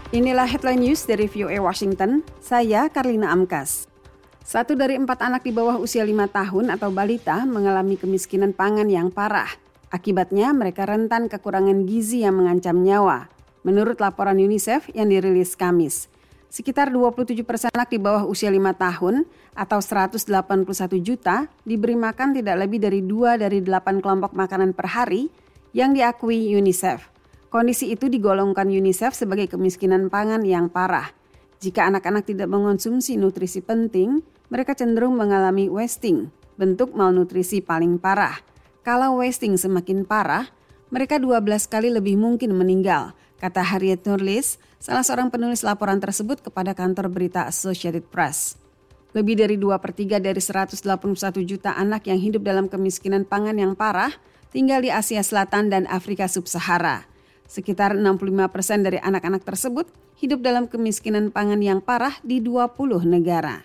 Inilah headline news dari VOA Washington, saya Karlina Amkas. 1 dari 4 anak di bawah usia 5 tahun atau balita mengalami kemiskinan pangan yang parah. Akibatnya mereka rentan kekurangan gizi yang mengancam nyawa. Menurut laporan UNICEF yang dirilis Kamis, sekitar 27% anak di bawah usia 5 tahun atau 181 juta diberi makan tidak lebih dari 2 dari 8 kelompok makanan per hari yang diakui UNICEF. Kondisi itu digolongkan UNICEF sebagai kemiskinan pangan yang parah. Jika anak-anak tidak mengonsumsi nutrisi penting, mereka cenderung mengalami wasting, bentuk malnutrisi paling parah. Kalau wasting semakin parah, mereka 12 kali lebih mungkin meninggal, kata Harriet Norlis, salah seorang penulis laporan tersebut kepada kantor berita Associated Press. Lebih dari 2/3 dari 181 juta anak yang hidup dalam kemiskinan pangan yang parah tinggal di Asia Selatan dan Afrika Sub-Sahara. Sekitar 65% dari anak-anak tersebut hidup dalam kemiskinan pangan yang parah di 20 negara.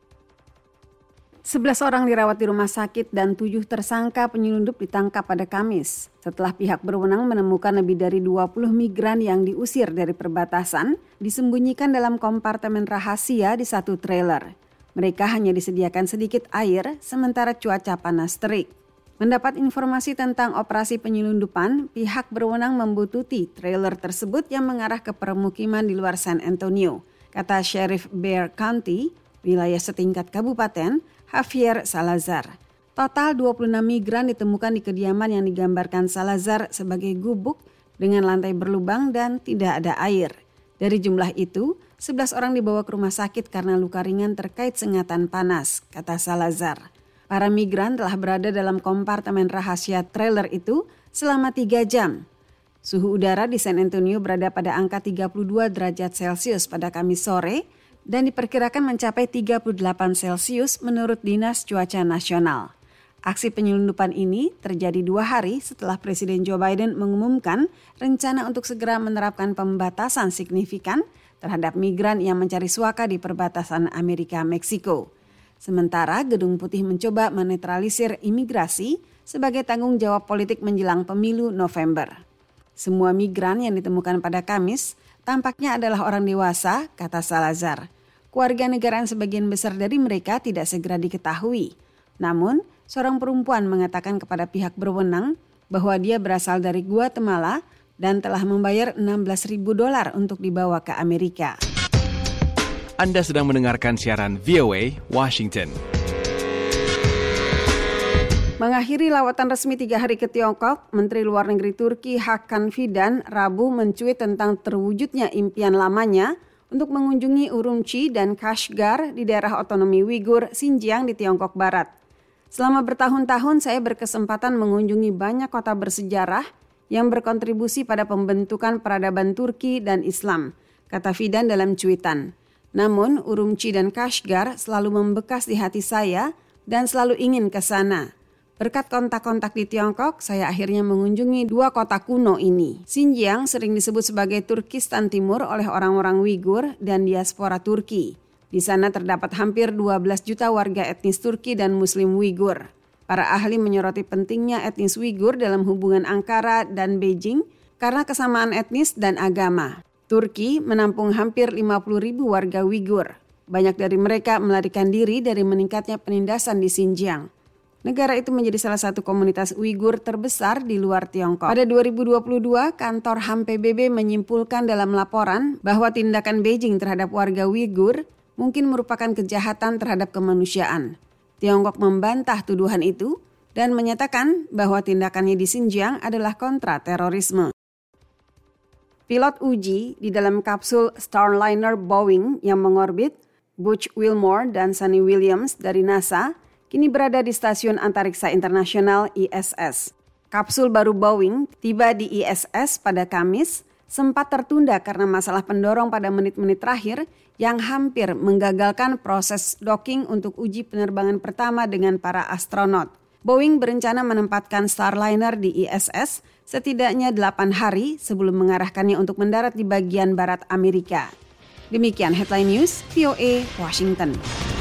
11 orang dirawat di rumah sakit dan 7 tersangka penyelundup ditangkap pada Kamis setelah pihak berwenang menemukan lebih dari 20 migran yang diusir dari perbatasan disembunyikan dalam kompartemen rahasia di satu trailer. Mereka hanya disediakan sedikit air sementara cuaca panas terik. Mendapat informasi tentang operasi penyelundupan, pihak berwenang membututi trailer tersebut yang mengarah ke permukiman di luar San Antonio, kata Sheriff Bexar County, wilayah setingkat kabupaten, Javier Salazar. Total 26 migran ditemukan di kediaman yang digambarkan Salazar sebagai gubuk dengan lantai berlubang dan tidak ada air. Dari jumlah itu, 11 orang dibawa ke rumah sakit karena luka ringan terkait sengatan panas, kata Salazar. Para migran telah berada dalam kompartemen rahasia trailer itu selama 3 jam. Suhu udara di San Antonio berada pada angka 32 derajat Celcius pada Kamis sore dan diperkirakan mencapai 38 Celcius menurut Dinas Cuaca Nasional. Aksi penyelundupan ini terjadi 2 hari setelah Presiden Joe Biden mengumumkan rencana untuk segera menerapkan pembatasan signifikan terhadap migran yang mencari suaka di perbatasan Amerika-Meksiko. Sementara Gedung Putih mencoba menetralisir imigrasi sebagai tanggung jawab politik menjelang pemilu November. Semua migran yang ditemukan pada Kamis tampaknya adalah orang dewasa, kata Salazar. Kewarganegaraan sebagian besar dari mereka tidak segera diketahui. Namun, seorang perempuan mengatakan kepada pihak berwenang bahwa dia berasal dari Guatemala dan telah membayar $16,000 untuk dibawa ke Amerika. Anda sedang mendengarkan siaran VOA Washington. Mengakhiri lawatan resmi 3 hari ke Tiongkok, Menteri Luar Negeri Turki Hakan Fidan Rabu mencuit tentang terwujudnya impian lamanya untuk mengunjungi Urumqi dan Kashgar di daerah otonomi Uighur, Xinjiang di Tiongkok Barat. Selama bertahun-tahun saya berkesempatan mengunjungi banyak kota bersejarah yang berkontribusi pada pembentukan peradaban Turki dan Islam, kata Fidan dalam cuitan. Namun, Urumqi dan Kashgar selalu membekas di hati saya dan selalu ingin ke sana. Berkat kontak-kontak di Tiongkok, saya akhirnya mengunjungi 2 kota kuno ini. Xinjiang sering disebut sebagai Turkistan Timur oleh orang-orang Uighur dan diaspora Turki. Di sana terdapat hampir 12 juta warga etnis Turki dan Muslim Uighur. Para ahli menyoroti pentingnya etnis Uighur dalam hubungan Ankara dan Beijing karena kesamaan etnis dan agama. Turki menampung hampir 50.000 warga Uighur. Banyak dari mereka melarikan diri dari meningkatnya penindasan di Xinjiang. Negara itu menjadi salah satu komunitas Uighur terbesar di luar Tiongkok. Pada 2022, kantor HAM PBB menyimpulkan dalam laporan bahwa tindakan Beijing terhadap warga Uighur mungkin merupakan kejahatan terhadap kemanusiaan. Tiongkok membantah tuduhan itu dan menyatakan bahwa tindakannya di Xinjiang adalah kontra terorisme. Pilot uji di dalam kapsul Starliner Boeing yang mengorbit Butch Wilmore dan Sunny Williams dari NASA kini berada di Stasiun Antariksa Internasional ISS. Kapsul baru Boeing tiba di ISS pada Kamis sempat tertunda karena masalah pendorong pada menit-menit terakhir yang hampir menggagalkan proses docking untuk uji penerbangan pertama dengan para astronot. Boeing berencana menempatkan Starliner di ISS setidaknya 8 hari sebelum mengarahkannya untuk mendarat di bagian barat Amerika. Demikian Headline News, VOA Washington.